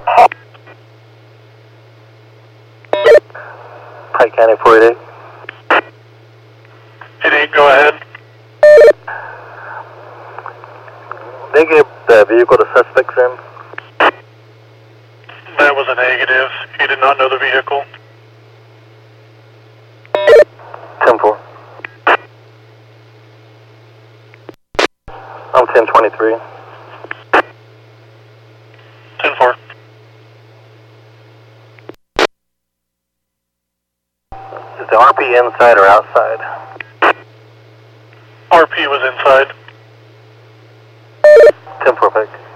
Pike County 488. 88, go ahead. Negative, the vehicle to suspects in. That was a negative. He did not know the vehicle. 10-4. I'm 1023. 10-4. Is the RP inside or outside? RP was inside. 10-4 Pike.